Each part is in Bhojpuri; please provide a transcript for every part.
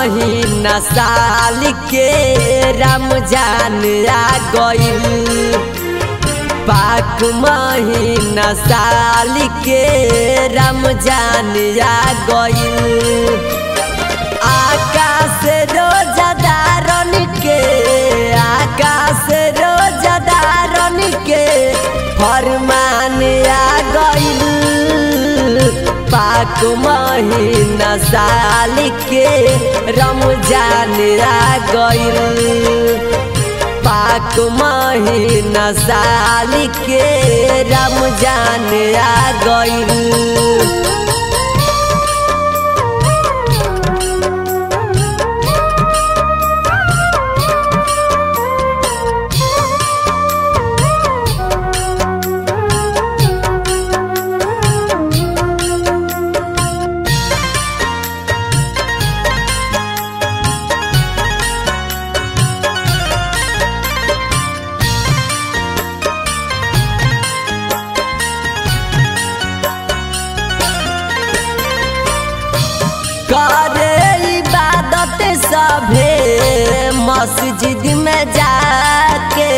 महीना साल के रमजान आ गइल। पाक महीना साल के रमजान आ गइल। आकाश रोजादारन के फरमान आ गइल। पाक महीना साल के रमजान आ गइल। पाक महीना साल के रमजान आ गइल। करे इबादत सभे मस्जिद में जाके,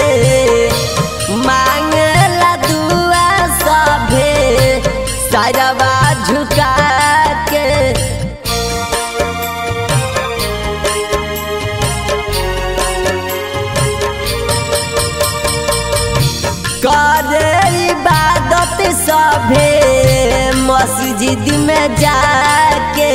मांगला दुआ सभे सरवा झुका के। करे इबादत सभे मस्जिद में जाके,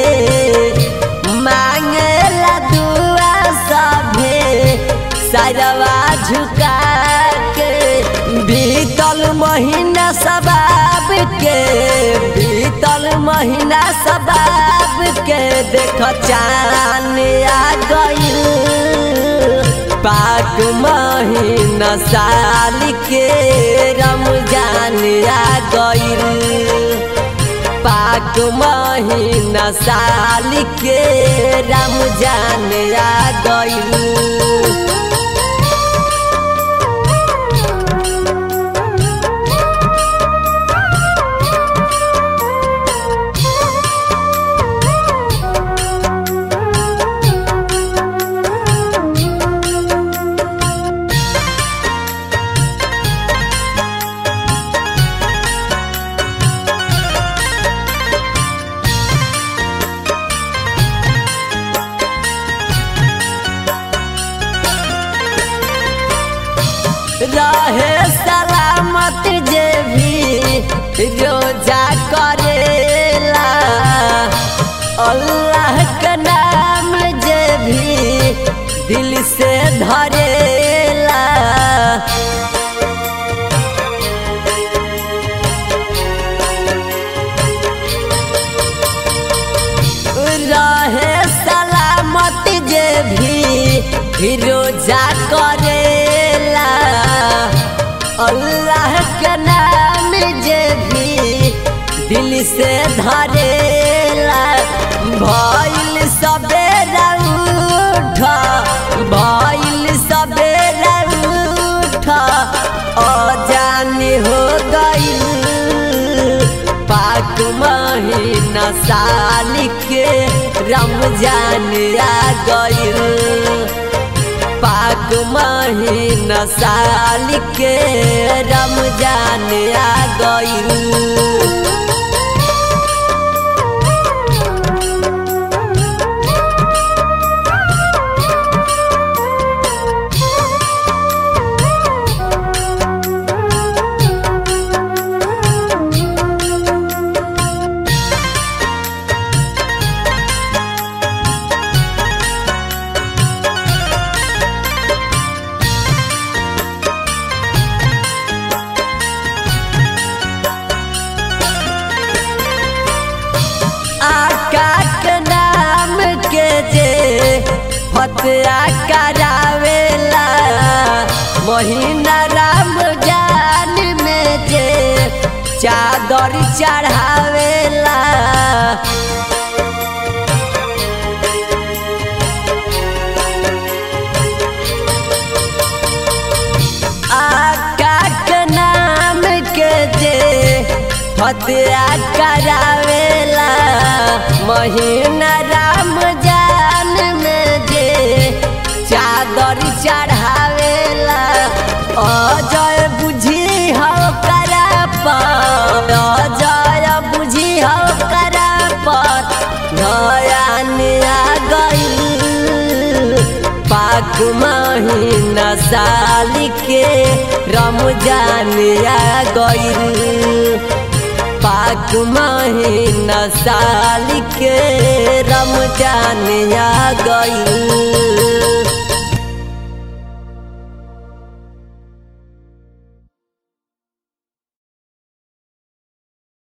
मांगला दुआ सभे सरवा झुका के। बीतल महीना सबाब के, बीतल महीना सबाब के, देख चाँद आ गइल। पाक महीना साल के रमजान आ गइल। पाक महीना साल के रमजान आ गइल। रहे सलामत जे भी रोजा करेला, अल्लाह का नाम जे भी दिल से धरेला। रहे सलामत जे भी रोजा करेला, अल्लाह का नाम जे भी दिल से धरेला। भइल सबेरा उठ, भइल सबेरा उठ, अजान हो गइल। पाक महीना साल के रमजान आ गइल। पाक महीना साल के रमजान आ गइल। फतवा करावेला महीना रमजान में जे चादर चढ़ावेला। आका के नाम के जे फतवा करावेला महीना रमजान में अजय बुझी हो करा पर अजय बुझी हो करा पर ध्यान आ गइल पाक महीना साल के रमजान आ गइल पाक महीना साल के रमजान आ गइल।